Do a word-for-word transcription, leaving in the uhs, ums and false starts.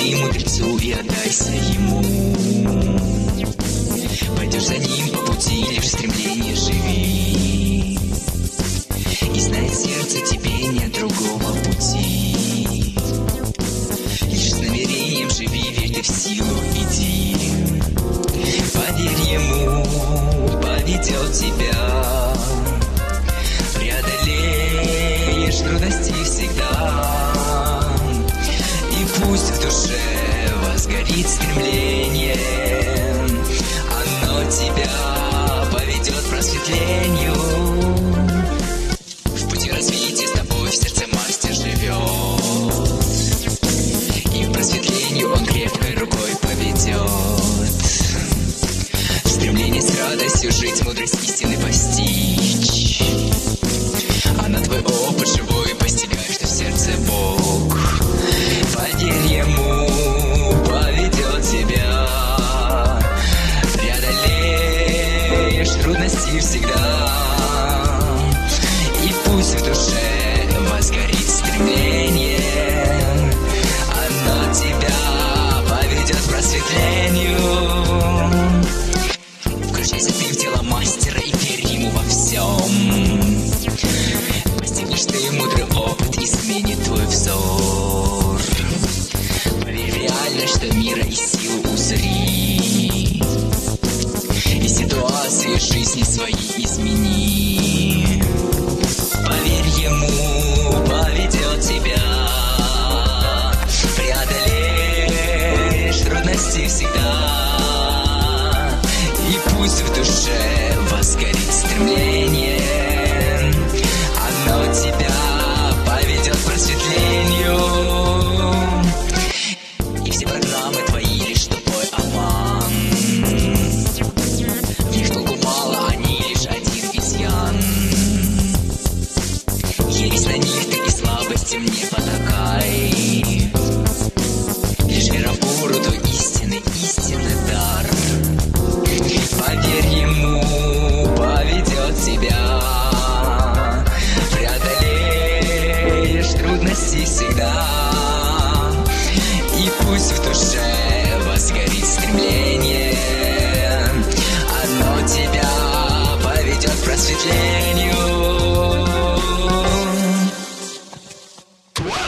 ты мудрецу и отдайся ему. Пойдешь за ним по пути, лишь стремление живи. И знает сердце, тебе нет другого пути. Лишь с намерением живи, верь ты в силу, иди. Поверь ему, поведет тебя. Преодолеешь трудности всегда. И пусть в душе возгорит стремление, оно тебя поведет к просветлению. В пути развития с тобой в сердце мастер живет, и к просветлению он крепкой рукой поведет. В стремлении с радостью жить, мудрость истины постичь, а на твой опыт живой постигаешь, что в сердце Бог. Поверь ему, поведет тебя. Преодолеешь трудности всегда. И пусть в душе возгорит стремление, оно тебя поведет к просветлению. Включайся ты в тело мастера и верь ему во всем. Постигнешь ты мудрый опыт, изменит твой взор. Поверь в реальность, что мира и силу узри, и ситуации жизни своей измени. Поверь ему, поведет тебя. Преодолеешь трудности всегда. И пусть в душе возгорит стремление, оно тебя поведет к просветлению. И все программы твои лишь тупой обман. В них толку мало, они лишь один изъян. Ересь на них ты и слабостям не потакай. Лишь вера в уроду истины, истинный дар. Поверь ему, поведет тебя. Преодолеешь трудности всегда. И пусть в душе